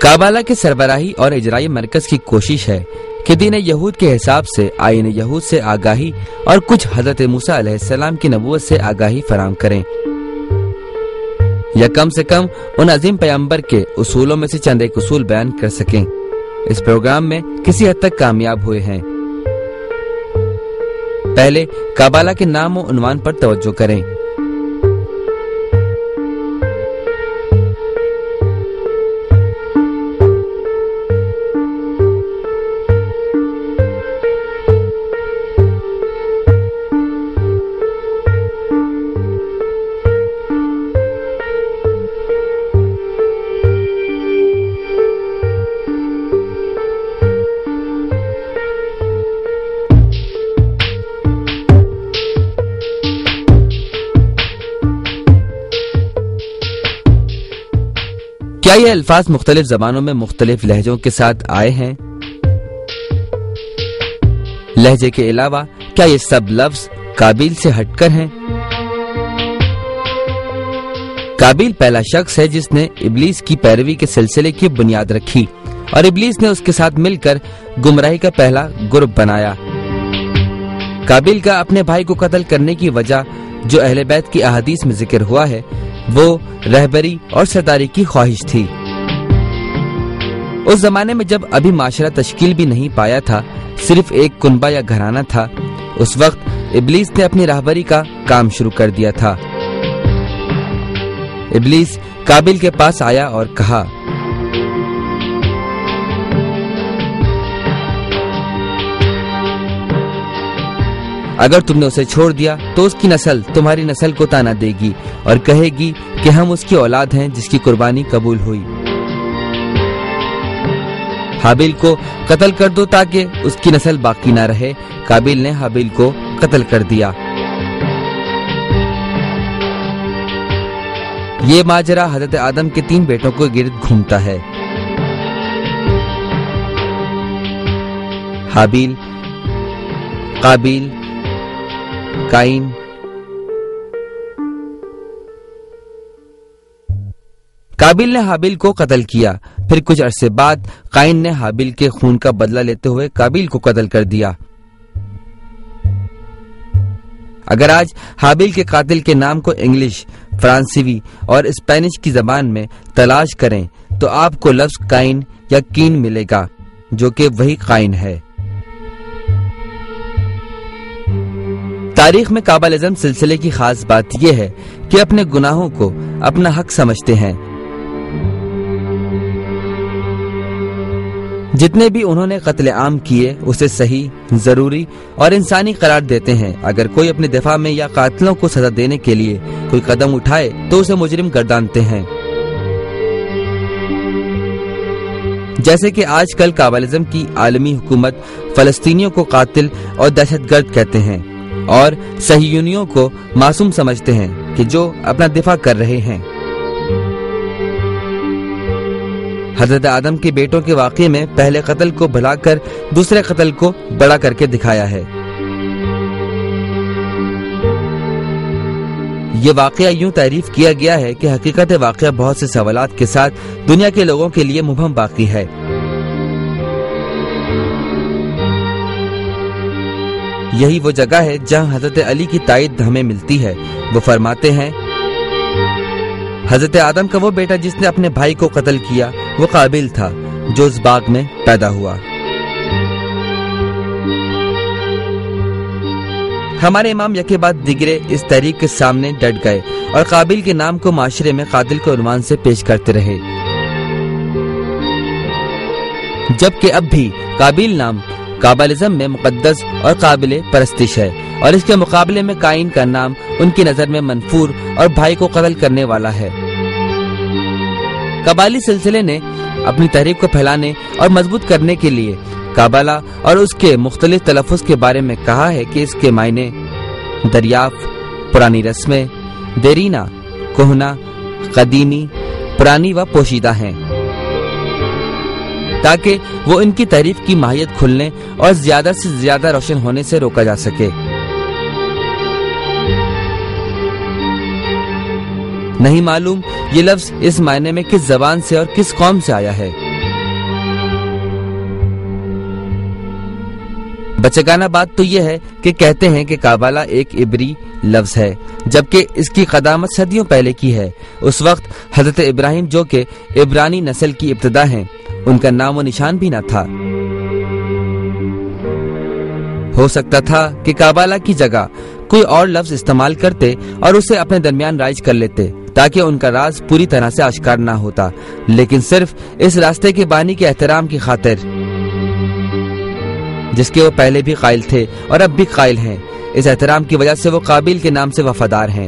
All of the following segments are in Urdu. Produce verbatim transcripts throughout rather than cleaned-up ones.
काबाला के सरबराही और इजराई मरकज की कोशिश है कि दीन यहूद के हिसाब से आईन यहूद से आगाही और कुछ हजरत मूसा अलैहिस्सलाम की नबूवत से आगाही फराहम करें, या कम से कम उन अजीम पैगंबर के उसूलों में से चंद एक उसूल बयान कर सकें। इस प्रोग्राम में किसी हद तक कामयाब हुए हैं। पहले काबाला के नाम और उन्वान पर तवज्जो करें। क्या ये अल्फाज मुख्तलिफ जबानों में मुख्तलिफ लहजों के साथ आए हैं? लहजे के अलावा क्या ये सब लफ्ज काबिल से हटकर हैं? काबिल पहला शख्स है जिसने इब्लीस की पैरवी के सिलसिले की बुनियाद रखी और इब्लीस ने उसके साथ मिलकर गुमराही का पहला ग्रुप बनाया। काबिल का अपने भाई को कत्ल करने की वजह जो अहले बैत की अहादीस में जिक्र हुआ है वो रहबरी और सरदारी की ख्वाहिश थी। उस जमाने में जब अभी माशरा तश्कील भी नहीं पाया था, सिर्फ एक कुनबा या घराना था, उस वक्त इब्लीस ने अपनी रहबरी का काम शुरू कर दिया था। इब्लीस काबिल के पास आया और कहा, अगर तुमने उसे छोड़ दिया तो उसकी नस्ल तुम्हारी नस्ल को ताना देगी और कहेगी कि हम उसकी औलाद हैं जिसकी कुर्बानी कबूल हुई। हाबिल को कत्ल कर दो ताकि उसकी नस्ल बाकी ना रहे। काबिल ने हाबिल को कत्ल कर दिया। ये माजरा हजरत आदम के तीन बेटों को गिर्द घूमता है। हाबिल, काबिल, काइन। काबिल ने हाबिल को कत्ल किया। फिर कुछ अरसे बाद काइन ने हाबिल के खून का बदला लेते हुए काबिल को कत्ल कर दिया। अगर आज हाबिल के कातिल के नाम को इंग्लिश, फ्रांसीसी और स्पेनिश की जबान में तलाश करें तो आपको लफ्ज काइन या कीन मिलेगा, जो कि वही काइन है। तारीख में काबालिज्म सिलसिले की खास बात यह है कि अपने गुनाहों को अपना हक समझते हैं। जितने भी उन्होंने कत्ले आम किए उसे सही, जरूरी और इंसानी करार देते हैं। अगर कोई अपने दिफा में या कातिलों को सजा देने के लिए कोई कदम उठाए तो उसे मुजरिम गर्दानते हैं। जैसे कि आजकल काबालिज्म की आलमी हुकूमत फलस्तीनियों को कातिल और दहशतगर्द कहते हैं और सहयूनियों को मासूम समझते हैं कि जो अपना दिफा कर रहे हैं। हजरत आदम के बेटों के वाक़े में पहले कत्ल को भुलाकर दूसरे कत्ल को बड़ा करके दिखाया है। ये वाक़या यूं तारीफ किया गया है कि हकीकत वाक़या बहुत से सवालात के साथ दुनिया के लोगों के लिए मुबहम बाकी है। यही वो जगह है जहां हजरत अली की तायद हमें मिलती है। वो फरमाते हैं, हजरत आदम का वो बेटा जिसने अपने भाई को कत्ल किया वो काबिल था जो उस बाग में पैदा हुआ। हमारे इमाम यके बाद दिगरे इस तहरीक के सामने डट गए और काबिल के नाम को माशरे में कातिल के उन्वान से पेश करते रहे, जबकि अब भी काबिल नाम काबालिज्म में मुकद्दस और काबिले परस्तिश है और इसके मुकाबले में काइन का नाम उनकी नजर में मनफूर और भाई को कत्ल करने वाला है। कबाली सिलसिले ने अपनी तहरीक को फैलाने और मजबूत करने के लिए काबाला और उसके मुख्तलिफ तलफ़ुज़ के बारे में कहा है कि इसके मायने दरियाफ़, पुरानी रस्में, देरीना, कोहना, कदीमी, पुरानी व पोशीदा हैं, ताकि वो इनकी तारीफ की माहियत खुलने और ज्यादा से ज्यादा रोशन होने से रोका जा सके। नहीं मालूम ये लफ्ज इस मायने में किस जबान से और किस कौम से आया है। بچگانہ بات تو یہ ہے کہ کہتے ہیں کہ کابالہ ایک عبری لفظ ہے، جبکہ اس کی قدامت صدیوں پہلے کی ہے۔ اس وقت حضرت ابراہیم جو کہ عبرانی نسل کی ابتدا ہیں، ان کا نام و نشان بھی نہ تھا۔ ہو سکتا تھا کہ کابالہ کی جگہ کوئی اور لفظ استعمال کرتے اور اسے اپنے درمیان رائج کر لیتے تاکہ ان کا راز پوری طرح سے آشکار نہ ہوتا، لیکن صرف اس راستے کے بانی کے احترام کی خاطر جس کے وہ پہلے بھی قائل تھے اور اب بھی قائل ہیں، اس احترام کی وجہ سے وہ قابیل کے نام سے وفادار ہیں۔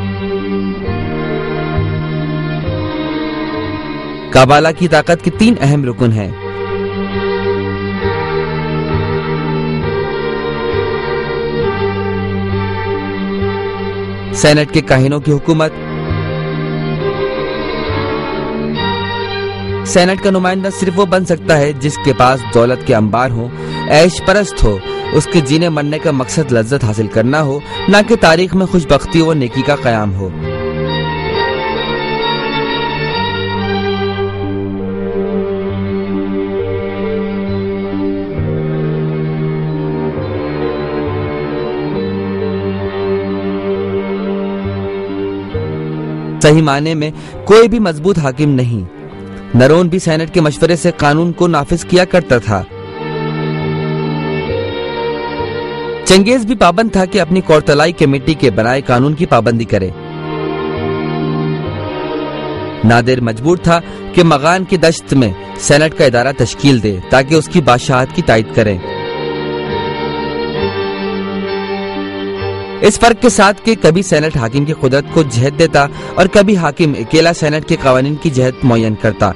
کابالہ کی طاقت کے تین اہم رکن ہیں۔ سینٹ کے کاہنوں کی حکومت۔ سینٹ کا نمائندہ صرف وہ بن سکتا ہے جس کے پاس دولت کے انبار ہوں، عیش پرست ہو، اس کے جینے مرنے کا مقصد لذت حاصل کرنا ہو، نہ کہ تاریخ میں خوش بختی و نیکی کا قیام ہو۔ صحیح معنی میں کوئی بھی مضبوط حاکم نہیں۔ نرون بھی سینٹ کے مشورے سے قانون کو نافذ کیا کرتا تھا۔ چنگیز بھی پابند تھا کہ اپنی کورتلائی کمیٹی کے بنائے قانون کی پابندی کرے۔ نادر مجبور تھا کہ مغان کی دشت میں سینٹ کا ادارہ تشکیل دے تاکہ اس کی بادشاہت کی تائید کریں۔ اس فرق کے ساتھ کہ کبھی سینٹ حاکم کی قدرت کو جہت دیتا اور کبھی حاکم اکیلا سینٹ کے قوانین کی جہت معین کرتا۔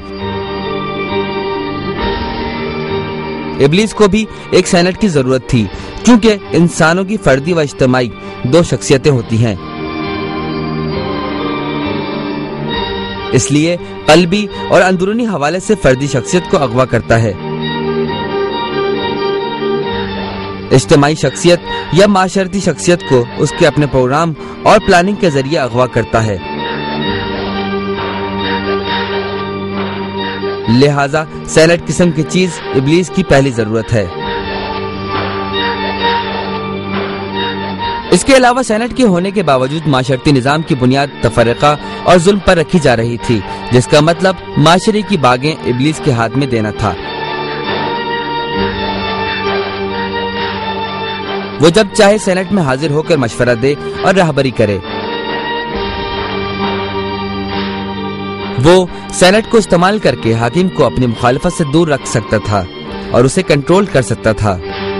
ابلیس کو بھی ایک سینٹ کی ضرورت تھی، کیونکہ انسانوں کی فردی و اجتماعی دو شخصیتیں ہوتی ہیں، اس لیے قلبی اور اندرونی حوالے سے فردی شخصیت کو اغوا کرتا ہے۔ اجتماعی شخصیت یا معاشرتی شخصیت کو اس کے اپنے پروگرام اور پلاننگ کے ذریعے اغوا کرتا ہے۔ لہذا سینٹ قسم کی چیز ابلیس کی پہلی ضرورت ہے۔ اس کے علاوہ سینٹ کے ہونے کے باوجود معاشرتی نظام کی بنیاد تفرقہ اور ظلم پر رکھی جا رہی تھی، جس کا مطلب معاشرے کی باغیں ابلیس کے ہاتھ میں دینا تھا۔ وہ جب چاہے سینٹ میں حاضر ہو کر مشورہ دے اور رہبری کرے۔ وہ سینٹ کو استعمال کر کے حاکم کو اپنی مخالفت سے دور رکھ سکتا تھا اور اسے کنٹرول کر سکتا تھا۔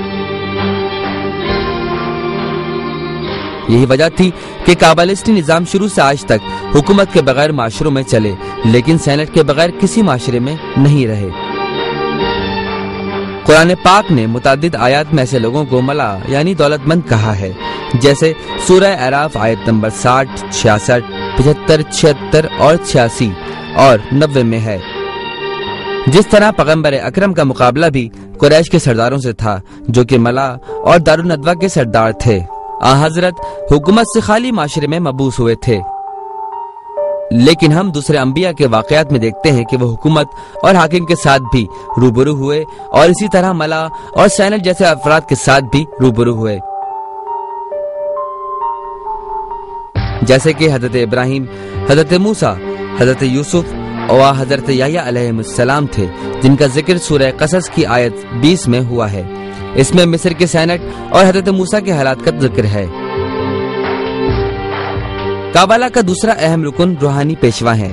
یہی وجہ تھی کہ کابالسٹی نظام شروع سے آج تک حکومت کے بغیر معاشروں میں چلے، لیکن سینٹ کے بغیر کسی معاشرے میں نہیں رہے۔ قرآن پاک نے متعدد آیات میں ایسے لوگوں کو ملا یعنی دولت مند کہا ہے، جیسے سورہ اعراف آیت نمبر ساٹھ، چھیاسٹھ، پچہتر، چھہتر اور چھیاسی اور نوے میں ہے۔ جس طرح پیغمبر اکرم کا مقابلہ بھی قریش کے سرداروں سے تھا جو کہ ملا اور دارالندوہ کے سردار تھے۔ آن حضرت حکومت سے خالی معاشرے میں مبعوث ہوئے تھے، لیکن ہم دوسرے انبیاء کے واقعات میں دیکھتے ہیں کہ وہ حکومت اور حاکم کے ساتھ بھی روبرو ہوئے اور اسی طرح ملا اور سینٹ جیسے افراد کے ساتھ بھی روبرو ہوئے، جیسے کہ حضرت ابراہیم، حضرت موسیٰ، حضرت یوسف اور حضرت یحییٰ علیہ السلام تھے، جن کا ذکر سورہ قصص کی آیت بیس میں ہوا ہے۔ اس میں مصر کے سینٹ اور حضرت موسیٰ کے حالات کا ذکر ہے۔ کابالہ کا دوسرا اہم رکن روحانی پیشوا ہیں۔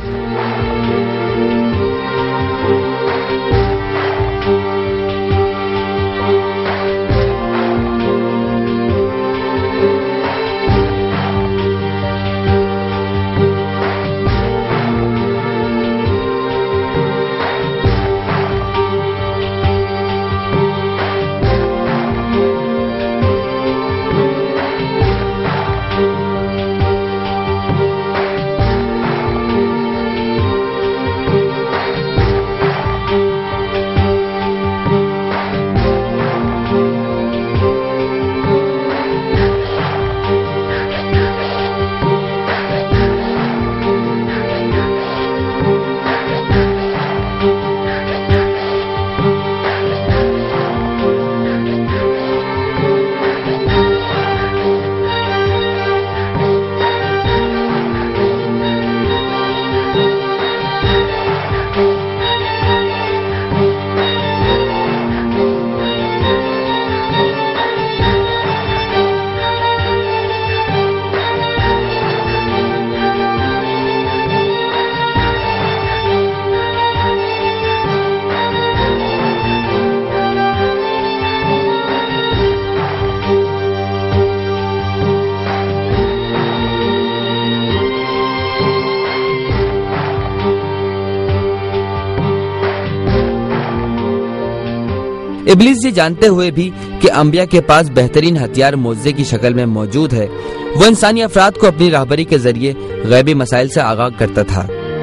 ابلیس یہ جانتے ہوئے بھی کہ انبیاء کے پاس بہترین ہتھیار معجزے کی شکل میں موجود ہے، وہ انسانی افراد کو اپنی راہبری کے ذریعے غیبی مسائل سے آگاہ کرتا تھا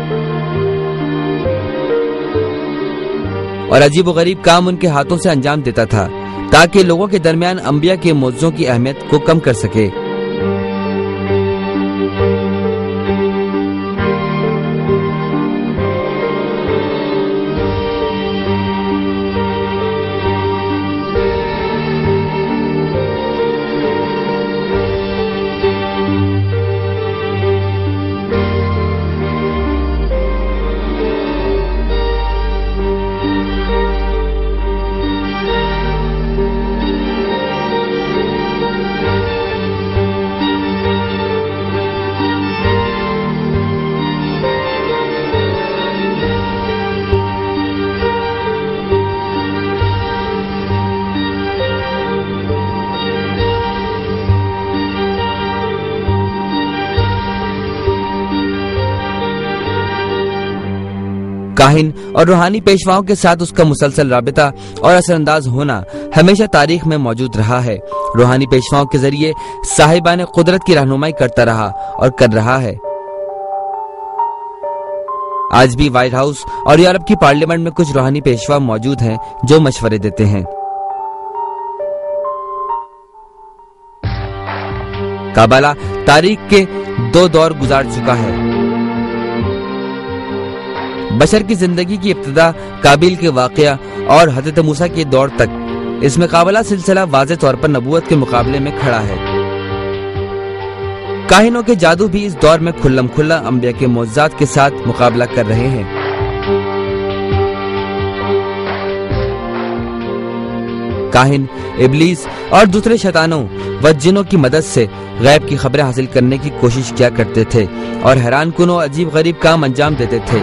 اور عجیب و غریب کام ان کے ہاتھوں سے انجام دیتا تھا تاکہ لوگوں کے درمیان انبیاء کے معجزوں کی اہمیت کو کم کر سکے۔ کاہن اور روحانی پیشواؤں کے ساتھ اس کا مسلسل رابطہ اور اثر انداز ہونا ہمیشہ تاریخ میں موجود رہا ہے۔ روحانی پیشواؤں کے ذریعے صاحبان قدرت کی رہنمائی کرتا رہا اور کر رہا ہے۔ آج بھی وائٹ ہاؤس اور یورپ کی پارلیمنٹ میں کچھ روحانی پیشوا موجود ہیں جو مشورے دیتے ہیں۔ کابالہ تاریخ کے دو دور گزار چکا ہے۔ بشر کی زندگی کی ابتدا قابیل کے واقعہ اور حضرت موسیٰ کے دور تک اس میں کابالہ سلسلہ واضح طور پر نبوت کے مقابلے میں کھڑا ہے۔ کاہنوں کے جادو بھی اس دور میں کھلم کھلا انبیاء کے معجزات کے ساتھ مقابلہ کر رہے ہیں۔ کاہن ابلیس اور دوسرے شیطانوں و جنوں کی مدد سے غیب کی خبریں حاصل کرنے کی کوشش کیا کرتے تھے اور حیران کن و عجیب غریب کام انجام دیتے تھے۔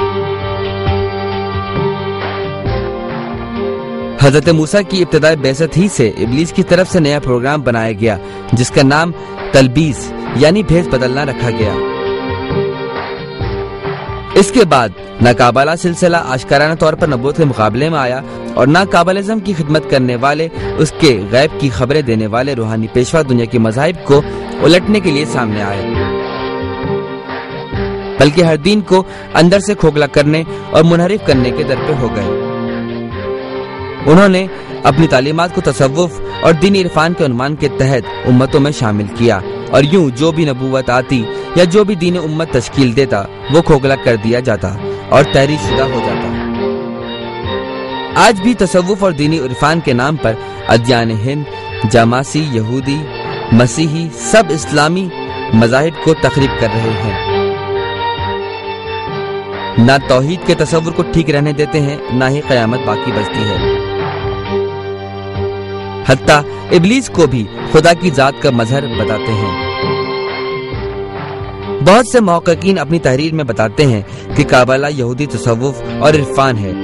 حضرت موسیٰ کی ابتدائی بعثت ہی سے ابلیس کی طرف سے نیا پروگرام بنایا گیا جس کا نام تلبیس یعنی بھیس بدلنا رکھا گیا۔ اس کے بعد نہ کابالہ سلسلہ آشکارانہ طور پر نبوت کے مقابلے میں آیا اور نہ کابالزم کی خدمت کرنے والے اس کے غیب کی خبریں دینے والے روحانی پیشوا دنیا کے مذاہب کو الٹنے کے لیے سامنے آئے، بلکہ ہر دین کو اندر سے کھوکھلا کرنے اور منحرف کرنے کے در پہ ہو گئے۔ انہوں نے اپنی تعلیمات کو تصوف اور دینی عرفان کے عنوان کے تحت امتوں میں شامل کیا اور یوں جو بھی نبوت آتی یا جو بھی دین امت تشکیل دیتا وہ کھوکھلا کر دیا جاتا اور تحریف شدہ ہو جاتا۔ آج بھی تصوف اور دینی عرفان کے نام پر ادیان ہند، جاماسی، یہودی، مسیحی سب اسلامی مذاہب کو تخریب کر رہے ہیں، نہ توحید کے تصور کو ٹھیک رہنے دیتے ہیں نہ ہی قیامت باقی بچتی ہے۔ حتیٰ ابلیس کو بھی خدا کی ذات کا مظہر بتاتے ہیں۔ بہت سے محققین اپنی تحریر میں بتاتے ہیں کہ کابالہ یہودی تصوف اور عرفان ہے،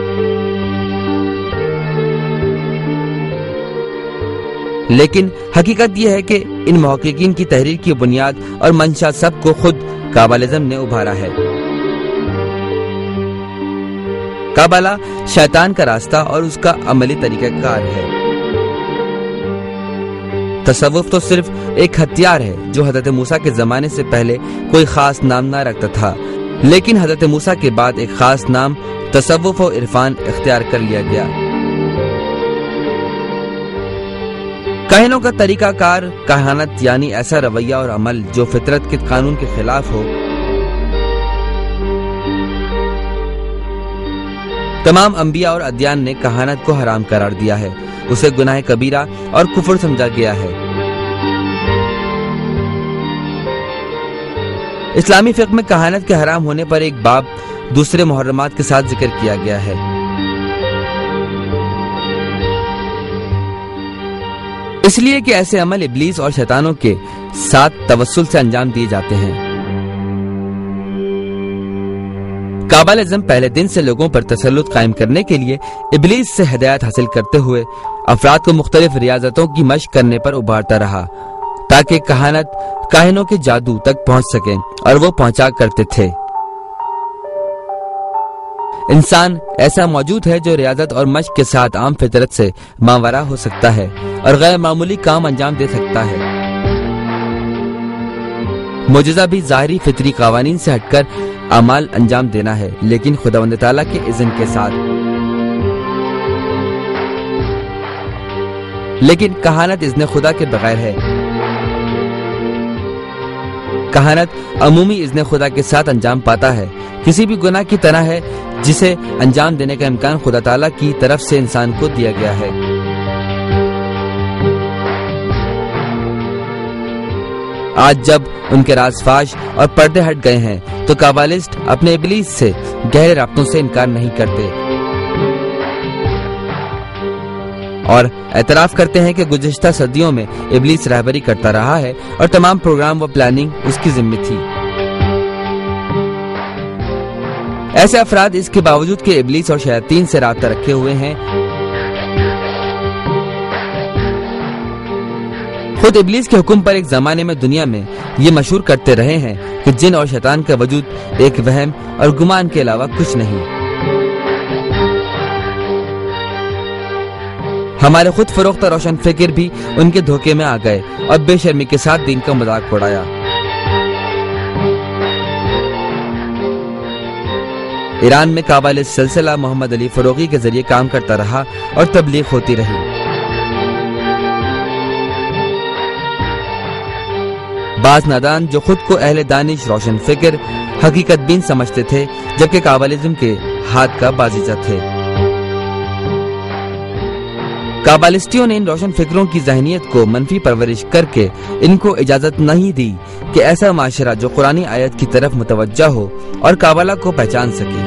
لیکن حقیقت یہ ہے کہ ان محققین کی تحریر کی بنیاد اور منشا سب کو خود کابالزم نے ابھارا ہے۔ کابالہ شیطان کا راستہ اور اس کا عملی طریقہ کار ہے۔ تصوف تو صرف ایک ہتھیار ہے جو حضرت موسیٰ کے زمانے سے پہلے کوئی خاص نام نہ رکھتا تھا، لیکن حضرت موسیٰ کے بعد ایک خاص نام تصوف و عرفان اختیار کر لیا گیا۔ کاہنوں کا طریقہ کار کہانت یعنی ایسا رویہ اور عمل جو فطرت کے قانون کے خلاف ہو۔ تمام انبیاء اور ادیان نے کہانت کو حرام قرار دیا ہے، اسے گناہ کبیرہ اور کفر سمجھا گیا ہے۔ اسلامی فقہ میں کہانت کے حرام ہونے پر ایک باب دوسرے محرمات کے ساتھ ذکر کیا گیا ہے۔ اس لیے کہ ایسے عمل ابلیس اور شیطانوں کے ساتھ توسل سے انجام دیے جاتے ہیں۔ کابالزم پہلے دن سے لوگوں پر تسلط قائم کرنے کے لیے ابلیس سے ہدایت حاصل کرتے ہوئے افراد کو مختلف ریاضتوں کی مشق کرنے پر ابھارتا رہا تاکہ کہانت کاہنوں کے جادو تک پہنچ سکیں، اور وہ پہنچا کرتے تھے۔ انسان ایسا موجود ہے جو ریاضت اور مشق کے ساتھ عام فطرت سے ماورا ہو سکتا ہے اور غیر معمولی کام انجام دے سکتا ہے۔ معجزہ بھی ظاہری فطری قوانین سے ہٹ کر اعمال انجام دینا ہے، لیکن خداوند تعالیٰ کے اذن کے ساتھ۔ لیکن کہانت اذن خدا کے بغیر ہے۔ کہانت عمومی اذن خدا کے ساتھ انجام پاتا ہے، کسی بھی گناہ کی طرح ہے جسے انجام دینے کا امکان خدا تعالیٰ کی طرف سے انسان کو دیا گیا ہے۔ آج جب ان کے راز فاش اور پردے ہٹ گئے ہیں تو کابالسٹ اپنے ابلیس سے گہرے رابطوں سے انکار نہیں کرتے اور اعتراف کرتے ہیں کہ گزشتہ صدیوں میں ابلیس رہبری کرتا رہا ہے اور تمام پروگرام و پلاننگ اس کی ذمہ تھی۔ ایسے افراد اس کے باوجود کہ ابلیس اور شیاطین سے رابطہ رکھے ہوئے ہیں، خود ابلیس کے حکم پر ایک زمانے میں دنیا میں یہ مشہور کرتے رہے ہیں کہ جن اور شیطان کا وجود ایک وہم اور گمان کے علاوہ کچھ نہیں۔ ہمارے خود فروختہ روشن فکر بھی ان کے دھوکے میں آ گئے اور بے شرمی کے ساتھ دین کا مذاق اڑایا۔ ایران میں قابل سلسلہ محمد علی فروغی کے ذریعے کام کرتا رہا اور تبلیغ ہوتی رہی۔ بعض نادان جو خود کو اہل دانش روشن فکر حقیقت بین سمجھتے تھے، جبکہ کابلزم کے ہاتھ کا بازیچہ تھے۔ کابالسٹیوں نے ان روشن فکروں کی ذہنیت کو منفی پرورش کر کے ان کو اجازت نہیں دی کہ ایسا معاشرہ جو قرآنی آیت کی طرف متوجہ ہو اور کابالہ کو پہچان سکے۔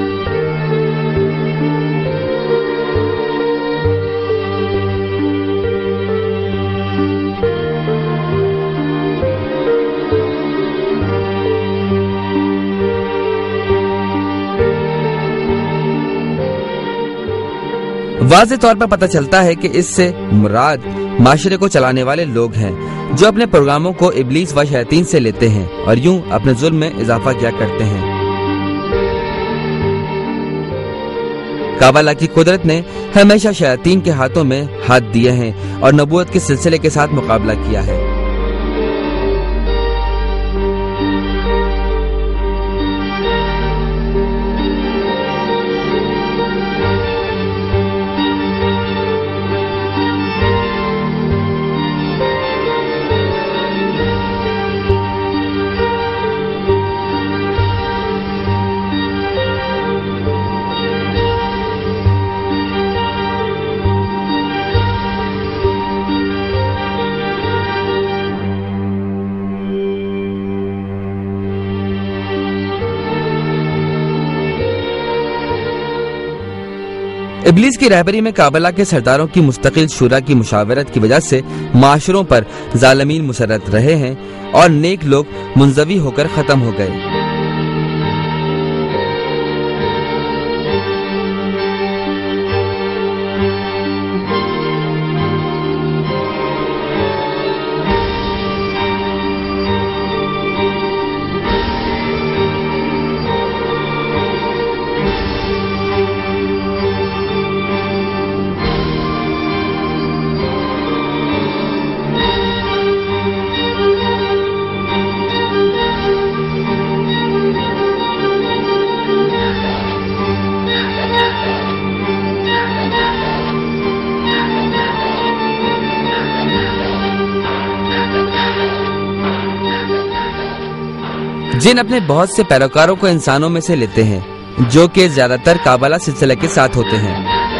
واضح طور پر پتہ چلتا ہے کہ اس سے مراد معاشرے کو چلانے والے لوگ ہیں جو اپنے پروگراموں کو ابلیس و شیاطین سے لیتے ہیں اور یوں اپنے ظلم میں اضافہ کیا کرتے ہیں۔ کابالہ کی قدرت نے ہمیشہ شیاطین کے ہاتھوں میں ہاتھ دیے ہیں اور نبوت کے سلسلے کے ساتھ مقابلہ کیا ہے۔ ابلیس کی رہبری میں کابالہ کے سرداروں کی مستقل شورا کی مشاورت کی وجہ سے معاشروں پر ظالمین مسرت رہے ہیں اور نیک لوگ منزوی ہو کر ختم ہو گئے۔ جن اپنے بہت سے پیروکاروں کو انسانوں میں سے لیتے ہیں جو کہ زیادہ تر کابالہ سلسلے کے ساتھ ہوتے ہیں۔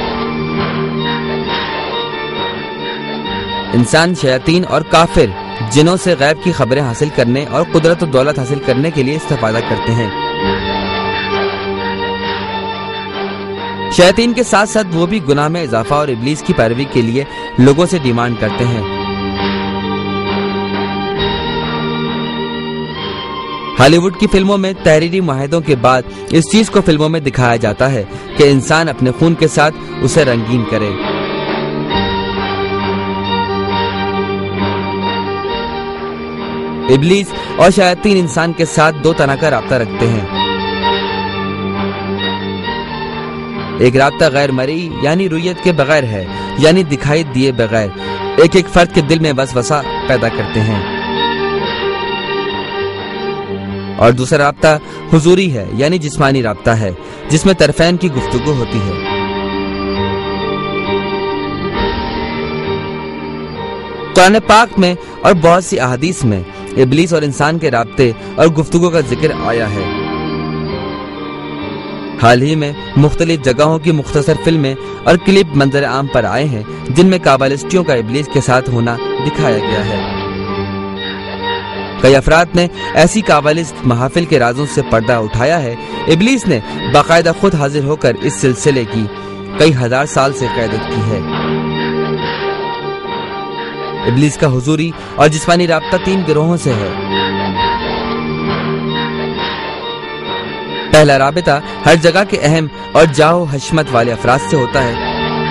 انسان شیاطین اور کافر جنوں سے غیب کی خبریں حاصل کرنے اور قدرت و دولت حاصل کرنے کے لیے استفادہ کرتے ہیں۔ شیاطین کے ساتھ ساتھ وہ بھی گناہ میں اضافہ اور ابلیس کی پیروی کے لیے لوگوں سے ڈیمانڈ کرتے ہیں۔ ہالی ووڈ کی فلموں میں تحریری معاہدوں کے بعد اس چیز کو فلموں میں دکھایا جاتا ہے کہ انسان اپنے خون کے ساتھ اسے رنگین کرے۔ ابلیس اور شیاطین انسان کے ساتھ دو طرح کا رابطہ رکھتے ہیں۔ ایک رابطہ غیر مرئی یعنی رویت کے بغیر ہے، یعنی دکھائی دیے بغیر ایک ایک فرد کے دل میں وسوسہ پیدا کرتے ہیں۔ اور دوسرا رابطہ حضوری ہے یعنی جسمانی رابطہ ہے، جس میں طرفین کی گفتگو ہوتی ہے۔ قرآن پاک میں اور بہت سی احادیث میں ابلیس اور انسان کے رابطے اور گفتگو کا ذکر آیا ہے۔ حال ہی میں مختلف جگہوں کی مختصر فلمیں اور کلپ منظر عام پر آئے ہیں جن میں کابلسٹیوں کا ابلیس کے ساتھ ہونا دکھایا گیا ہے۔ کئی افراد نے ایسی کابلسٹ محافل کے رازوں سے پردہ اٹھایا ہے۔ ابلیس نے باقاعدہ خود حاضر ہو کر اس سلسلے کی کئی ہزار سال سے قیادت کی ہے۔ ابلیس کا حضوری اور جسمانی رابطہ تین گروہوں سے ہے۔ پہلا رابطہ ہر جگہ کے اہم اور جاہ حشمت والے افراد سے ہوتا ہے۔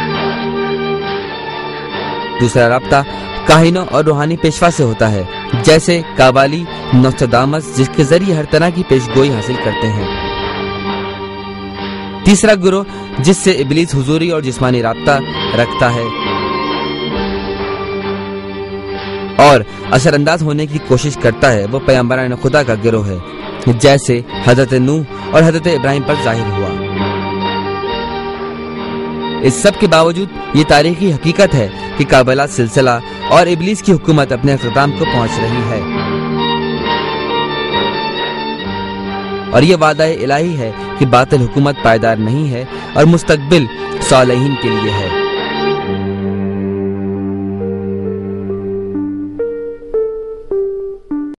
دوسرا رابطہ کاہنوں اور روحانی پیشوا سے ہوتا ہے، جیسے کابالی، نوسترادامس، جس کے ذریعے ہر طرح کی پیش گوئی حاصل کرتے ہیں۔ تیسرا گروہ جس سے ابلیس حضوری اور جسمانی رابطہ رکھتا ہے اور اثر انداز ہونے کی کوشش کرتا ہے، وہ پیغمبران خدا کا گروہ ہے، جیسے حضرت نوح اور حضرت ابراہیم پر ظاہر ہوا۔ اس سب کے باوجود یہ تاریخی حقیقت ہے کہ کابلہ سلسلہ اور ابلیس کی حکومت اپنے اختتام کو پہنچ رہی ہے، اور یہ وعدہ الہی ہے کہ باطل حکومت پائیدار نہیں ہے اور مستقبل صالحین کے لیے ہے۔